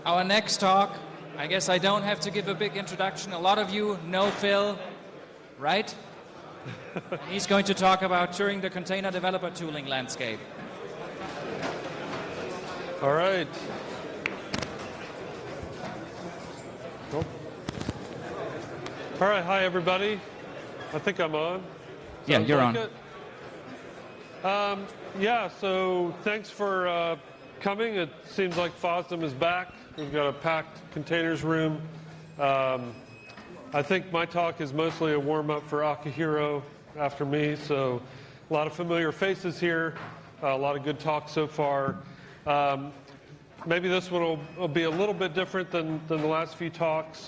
Our next talk, I guess I don't have to give a big introduction. A lot of you know Phil, right? He's going to talk about touring the container developer tooling landscape. All right. Cool. All right, hi everybody. I think I'm on. Yeah, you're like on. Yeah, so thanks for coming. It seems like FOSDEM is back. We've got a packed containers room. I think my talk is mostly a warm-up for Akihiro after me, so a lot of familiar faces here, a lot of good talk so far. Maybe this one will be a little bit different than the last few talks.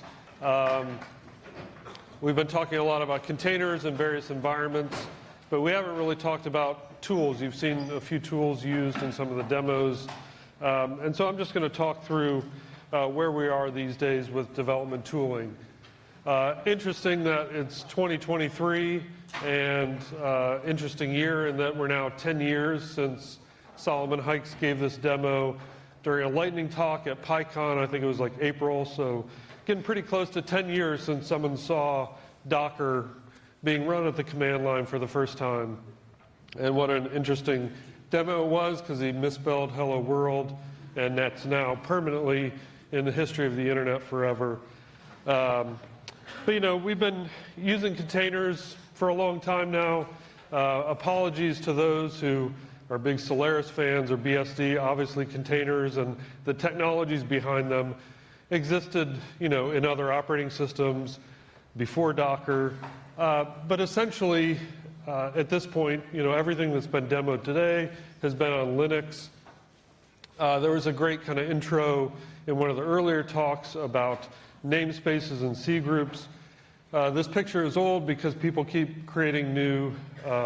We've been talking a lot about containers in various environments, but we haven't really talked about tools. You've seen a few tools used in some of the demos. And so I'm just going to talk through where we are these days with development tooling. Interesting that it's 2023 and interesting year in that we're now 10 years since Solomon Hykes gave this demo during a lightning talk at PyCon. I think it was like April, so getting pretty close to 10 years since someone saw Docker being run at the command line for the first time. And what an interesting demo it was, because he misspelled hello world, and that's now permanently in the history of the internet forever. But you know, we've been using containers for a long time now. Apologies to those who are big Solaris fans or BSD. Obviously containers and the technologies behind them existed, you know, in other operating systems before Docker. But essentially, at this point, you know, everything that's been demoed today has been on Linux. There was a great kind of intro in one of the earlier talks about namespaces and C groups. This picture is old because people keep creating new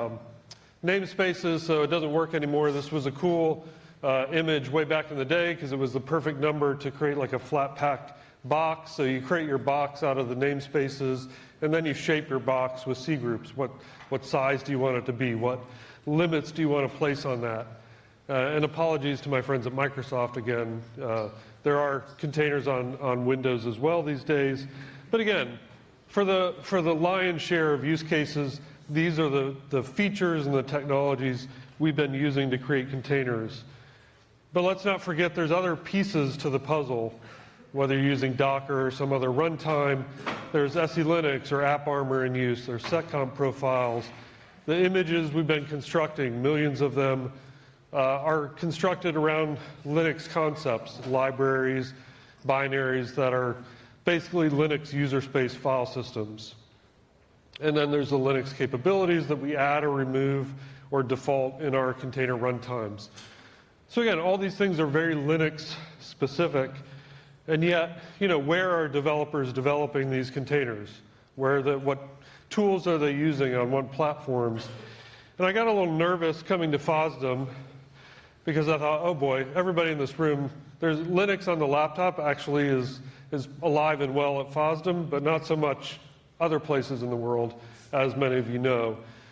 namespaces, so it doesn't work anymore. This was a cool image way back in the day because it was the perfect number to create like a flat packed box. So you create your box out of the namespaces, and then you shape your box with C groups. What size do you want it to be? What limits do you want to place on that? And apologies to my friends at Microsoft again. There are containers on Windows as well these days. But again, for the lion's share of use cases, these are the features and the technologies we've been using to create containers. But let's not forget there's other pieces to the puzzle, whether you're using Docker or some other runtime. There's SE Linux or AppArmor in use. There's seccomp profiles. The images we've been constructing, millions of them, are constructed around Linux concepts, libraries, binaries that are basically Linux user space file systems. And then there's the Linux capabilities that we add or remove or default in our container runtimes. So again, all these things are very Linux specific, and yet, you know, where are developers developing these containers? What tools are they using on what platforms? And I got a little nervous coming to FOSDEM because I thought, oh boy, everybody in this room, there's Linux on the laptop actually is alive and well at FOSDEM, but not so much other places in the world, as many of you know.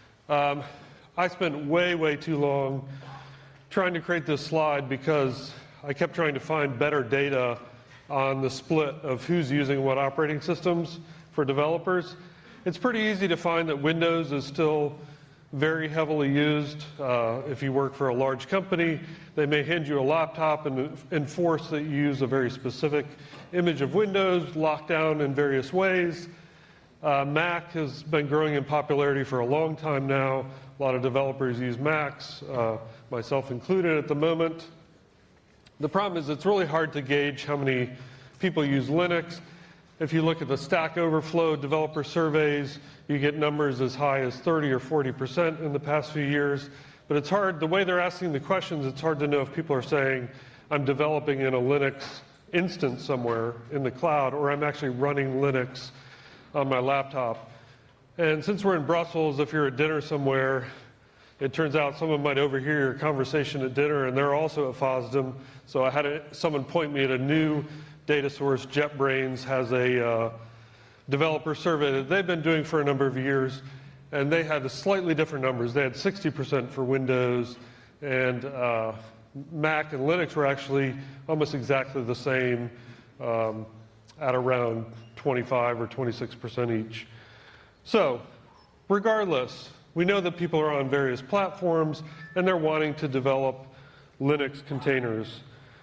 I spent way too long trying to create this slide because I kept trying to find better data on the split of who's using what operating systems for developers. It's pretty easy to find that Windows is still very heavily used. If you work for a large company, they may hand you a laptop and enforce that you use a very specific image of Windows, locked down in various ways. Mac has been growing in popularity for a long time now. A lot of developers use Macs, myself included at the moment. The problem is it's really hard to gauge how many people use Linux. If you look at the Stack Overflow developer surveys, you get numbers as high as 30 or 40% in the past few years. But it's hard, the way they're asking the questions, it's hard to know if people are saying, I'm developing in a Linux instance somewhere in the cloud, or I'm actually running Linux on my laptop. And since we're in Brussels, if you're at dinner somewhere, it turns out someone might overhear your conversation at dinner, and they're also at FOSDEM. So I had someone point me at a new data source. JetBrains has a developer survey that they've been doing for a number of years, and they had slightly different numbers. They had 60% for Windows and Mac and Linux were actually almost exactly the same at around 25 or 26% each. So, regardless, we know that people are on various platforms and they're wanting to develop Linux containers.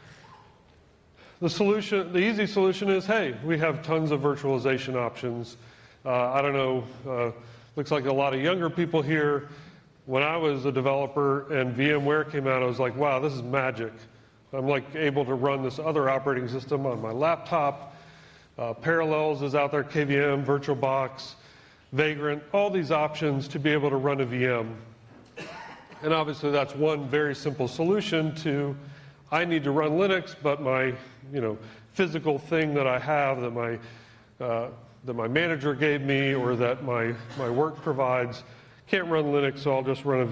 The easy solution is, hey, we have tons of virtualization options. I don't know, looks like a lot of younger people here. When I was a developer and VMware came out, I was like, wow, this is magic. I'm like able to run this other operating system on my laptop. Parallels is out there, KVM, VirtualBox, Vagrant, all these options to be able to run a VM. And obviously that's one very simple solution to, I need to run Linux, but my physical thing that I have that my manager gave me or that my work provides can't run Linux, so I'll just run a